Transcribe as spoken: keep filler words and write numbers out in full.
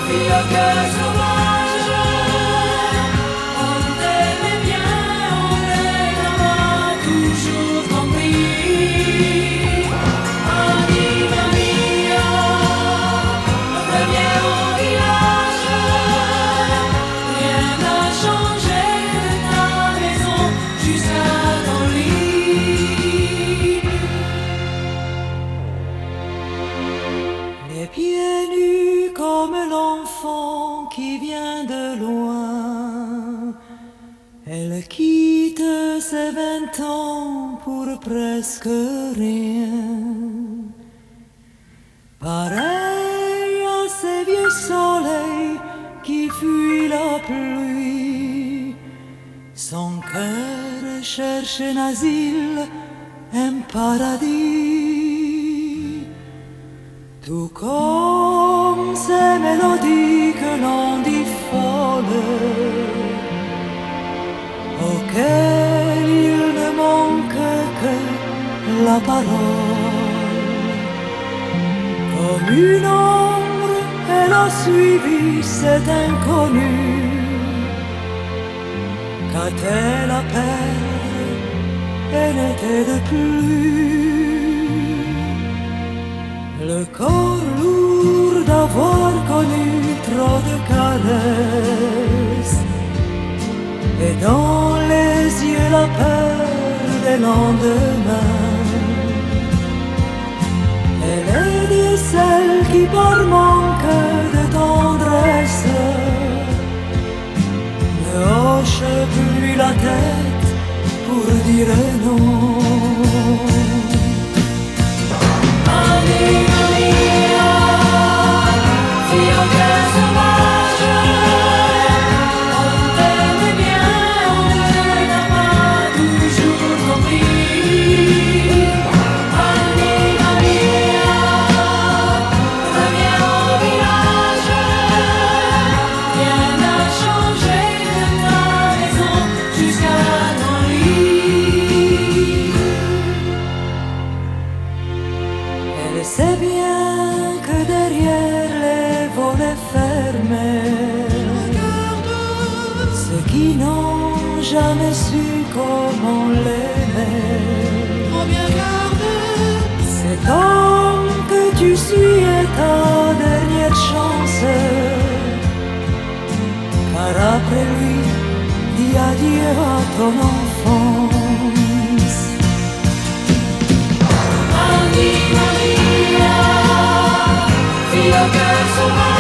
fille au cœur sauvage, on t'aimait bien, on les a toujours compris. Annie Maria, reviens au village, rien n'a changé de ta maison jusqu'à ton lit. Les pieds nus comme l'enfant qui vient de loin, elle quitte ses vingt ans pour presque rien. Pareil à ces vieux soleils qui fuient la pluie, son cœur cherche un asile, un paradis. Tout comme ces mélodies que l'on dit folles, auxquelles il ne manque que la parole. Comme une ombre, elle a suivi cet inconnu. Qu'a-t-elle à perdre? Elle n'était de plus. Le corps lourd d'avoir connu trop de caresses, et dans les yeux la peur des lendemains. Elle est de celles qui par manque de tendresse ne hoche plus la tête pour dire non. Annie Maria, fille au cœur sauvage, on t'aimait bien, on ne t'a pas toujours compris. Annie Maria, reviens au village, rien n'a changé de ta maison jusqu'à ton lit. Elle sait bien que derrière les volets fermés, ceux qui n'ont jamais su comment l'aimer, cet homme que tu suis est ta dernière chance, car après lui, dis adieu à ton enfance. Annie Maria, fille au cœur sauvage.